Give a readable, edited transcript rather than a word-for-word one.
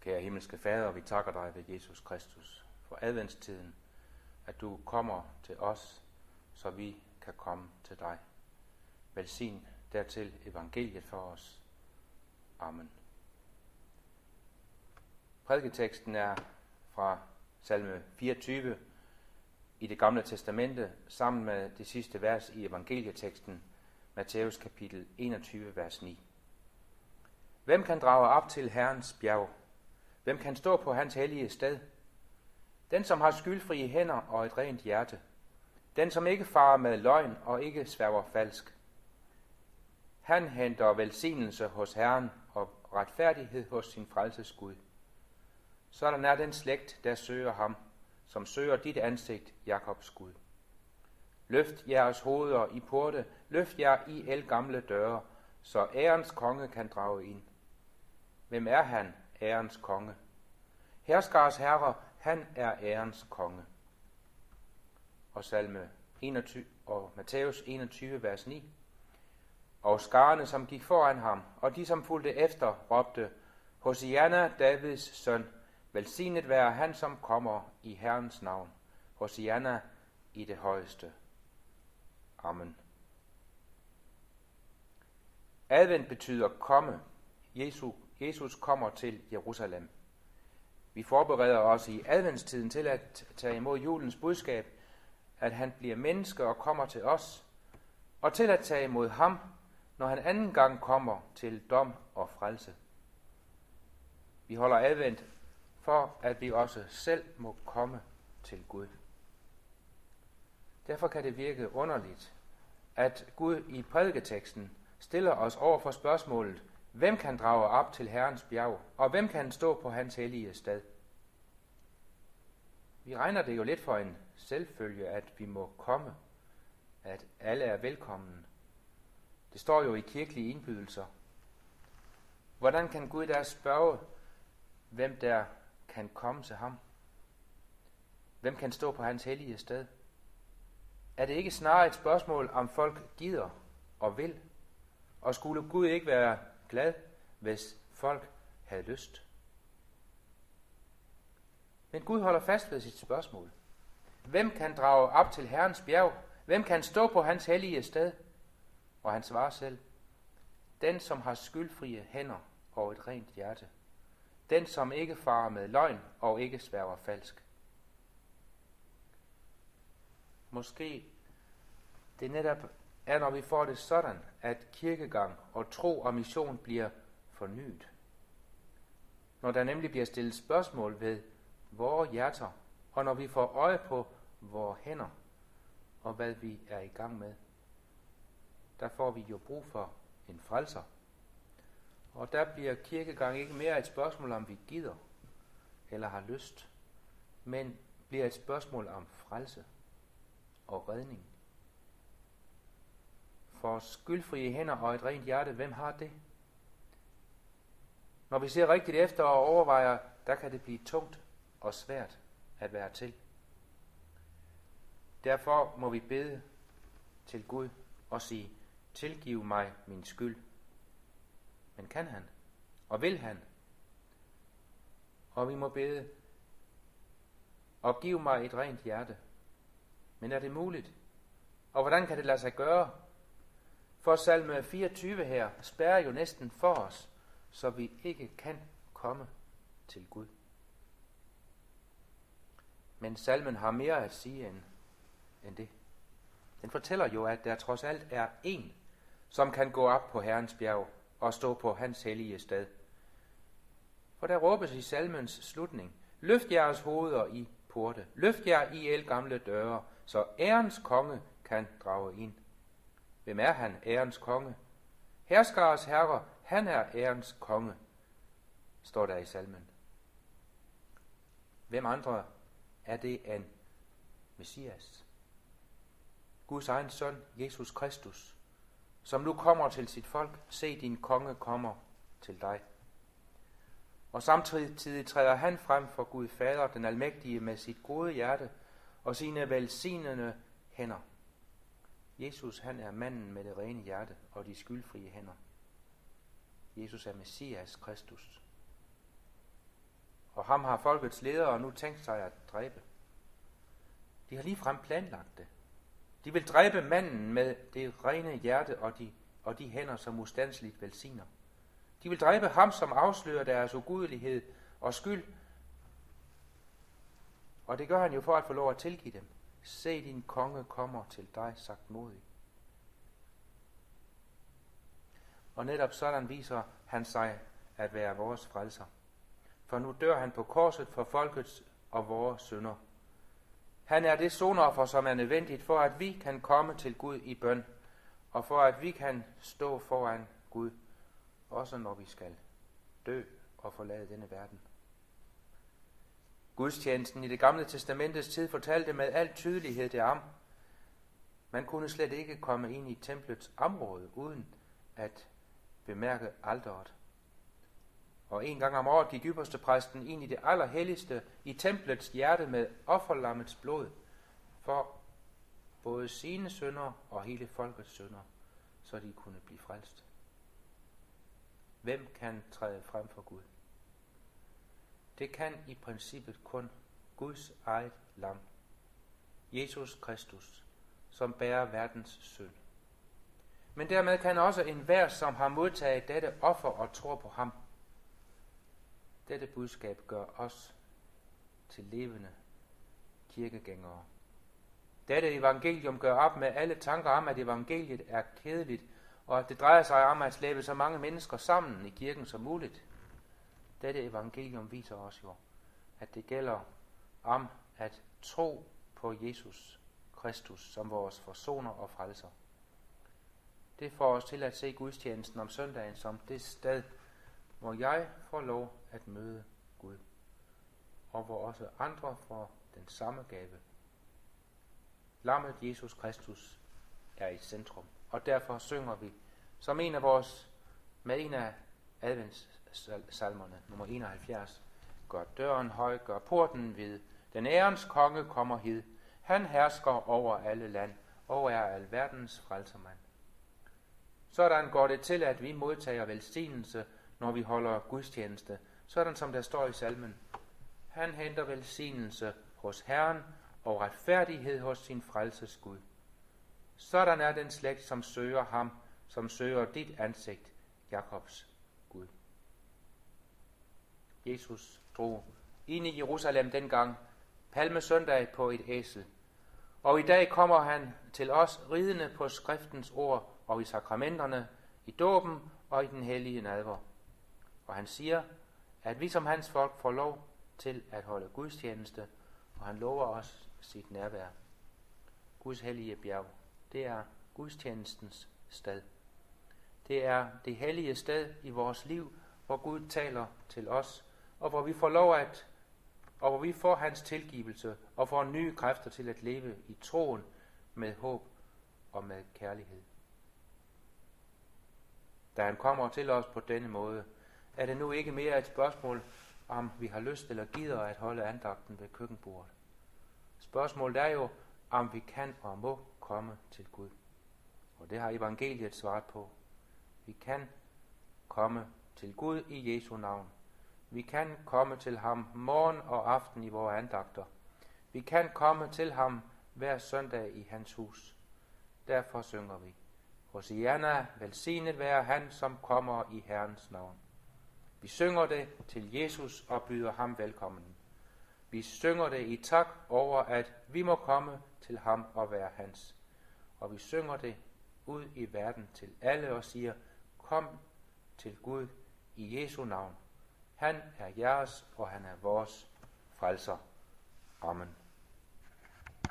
Kære himmelske Fader, vi takker dig ved Jesus Kristus for adventstiden, at du kommer til os, så vi kan komme til dig. Velsign dertil evangeliet for os. Amen. Prædiketeksten er fra salme 24 i det gamle testamente, sammen med det sidste vers i evangelieteksten, Matthæus kapitel 21, vers 9. Hvem kan drage op til Herrens bjerg? Hvem kan stå på hans hellige sted? Den, som har skyldfrie hænder og et rent hjerte. Den, som ikke farer med løgn og ikke sværger falsk. Han henter velsignelse hos Herren og retfærdighed hos sin frelses Gud. Sådan er den slægt, der søger ham, som søger dit ansigt, Jakobs Gud. Løft jeres hoveder i porte, løft jer i ældgamle døre, så ærens konge kan drage ind. Hvem er han, ærens konge? Herskars herre, han er ærens konge. Og salme 21 og Matthæus 21, vers 9. Og skarne, som gik foran ham, og de, som fulgte efter, råbte, Hosianna, Davids søn, velsignet være han, som kommer i Herrens navn. Hosianna i det højeste. Amen. Advent betyder komme. Jesus kommer til Jerusalem. Vi forbereder os i adventstiden til at tage imod julens budskab, at han bliver menneske og kommer til os, og til at tage imod ham, når han anden gang kommer til dom og frelse. Vi holder advent for, at vi også selv må komme til Gud. Derfor kan det virke underligt, at Gud i prædiketeksten stiller os over for spørgsmålet, hvem kan drage op til Herrens bjerg, og hvem kan stå på hans hellige sted? Vi regner det jo lidt for en selvfølge, at vi må komme, at alle er velkommen. Det står jo i kirkelige indbydelser. Hvordan kan Gud da spørge, hvem der kan komme til ham? Hvem kan stå på hans hellige sted? Er det ikke snarere et spørgsmål, om folk gider og vil? Og skulle Gud ikke være glad, hvis folk havde lyst? Men Gud holder fast ved sit spørgsmål. Hvem kan drage op til Herrens bjerg? Hvem kan stå på hans hellige sted? Og han svarer selv, den, som har skyldfrie hænder og et rent hjerte. Den, som ikke farer med løgn og ikke sværger falsk. Måske det netop er, når vi får det sådan, at kirkegang og tro og mission bliver fornyet. Når der nemlig bliver stillet spørgsmål ved vores hjerter, og når vi får øje på vores hænder, og hvad vi er i gang med, der får vi jo brug for en frelser. Og der bliver kirkegang ikke mere et spørgsmål, om vi gider eller har lyst, men bliver et spørgsmål om frelse og redning. For skyldfrie hænder og et rent hjerte, hvem har det? Når vi ser rigtigt efter og overvejer, der kan det blive tungt og svært at være til. Derfor må vi bede til Gud og sige, tilgiv mig min skyld. Men kan han? Og vil han? Og vi må bede, og giv mig et rent hjerte. Men er det muligt? Og hvordan kan det lade sig gøre? For salme 24 her spærrer jo næsten for os, så vi ikke kan komme til Gud. Men salmen har mere at sige end det. Den fortæller jo, at der trods alt er en, som kan gå op på Herrens bjerg og stå på hans hellige sted. For der råbes i salmens slutning, løft jeres hoveder i porte, løft jer i ældgamle døre, så ærens konge kan drage ind. Hvem er han, ærens konge? Herskars herre, han er ærens konge, står der i salmen. Hvem andre er det end Messias? Guds egen søn, Jesus Kristus, som nu kommer til sit folk. Se, din konge kommer til dig. Og samtidig træder han frem for Gud Fader, den almægtige, med sit gode hjerte og sine velsignende hænder. Jesus, han er manden med det rene hjerte og de skyldfrie hænder. Jesus er Messias Kristus. og ham har folkets ledere nu tænkt sig at dræbe. De har ligefrem planlagt det. De vil dræbe manden med det rene hjerte og de hænder, som ustandsligt velsigner. De vil dræbe ham, som afslører deres ugudelighed og skyld. Og det gør han jo for at få lov at tilgive dem. Se, din konge kommer til dig, sagt modig. Og netop sådan viser han sig at være vores frelser. For nu dør han på korset for folkets og vores synder. Han er det sonoffer, som er nødvendigt for, at vi kan komme til Gud i bøn, og for at vi kan stå foran Gud, også når vi skal dø og forlade denne verden. Gudstjenesten i det gamle testamentets tid fortalte med al tydelighed derom. Man kunne slet ikke komme ind i templets område uden at bemærke alteret. Og en gang om året gik ypperstepræsten ind i det allerhelligste i templets hjerte med offerlammets blod for både sine synder og hele folkets synder, så de kunne blive frelst. Hvem kan træde frem for Gud? Det kan i princippet kun Guds eget lam, Jesus Kristus, som bærer verdens synd. Men dermed kan også enhver, som har modtaget dette offer og tror på ham, dette budskab gør os til levende kirkegængere. Dette evangelium gør op med alle tanker om, at evangeliet er kedeligt, og at det drejer sig om at slæbe så mange mennesker sammen i kirken som muligt. Dette evangelium viser os jo, at det gælder om at tro på Jesus Kristus som vores forsoner og frelser. Det får os til at se gudstjenesten om søndagen som det sted, hvor jeg får lov at møde Gud, og hvor også andre får den samme gave. Lammet Jesus Kristus er i centrum, og derfor synger vi som en af adventssalmerne, nummer 71. Gør døren høj, gør porten vid, den ærens konge kommer hid, han hersker over alle land, og er alverdens frelsermand. Sådan går det til, at vi modtager velsignelse, når vi holder gudstjeneste, sådan som der står i salmen. Han henter velsignelse hos Herren og retfærdighed hos sin frelses Gud. Sådan er den slægt, som søger ham, som søger dit ansigt, Jakobs Gud. Jesus drog ind i Jerusalem dengang, palmesøndag på et æsel. Og i dag kommer han til os ridende på skriftens ord og i sakramenterne, i dåben og i den hellige nadver. Og han siger, at vi som hans folk får lov til at holde gudstjeneste, og han lover os sit nærvær. Guds hellige bjerg, det er gudstjenestens sted. Det er det hellige sted i vores liv, hvor Gud taler til os, og hvor vi får lov og hvor vi får hans tilgivelse og får nye kræfter til at leve i troen med håb og med kærlighed. Da han kommer til os på denne måde, er det nu ikke mere et spørgsmål, om vi har lyst eller gider at holde andagten ved køkkenbordet. Spørgsmålet er jo, om vi kan og må komme til Gud. Og det har evangeliet svaret på. Vi kan komme til Gud i Jesu navn. Vi kan komme til ham morgen og aften i vores andagter. Vi kan komme til ham hver søndag i hans hus. Derfor synger vi: Hosianna, velsignet være han, som kommer i Herrens navn. Vi synger det til Jesus og byder ham velkommen. Vi synger det i tak over, at vi må komme til ham og være hans. Og vi synger det ud i verden til alle og siger: Kom til Gud i Jesu navn. Han er jeres, og han er vores frelser. Amen.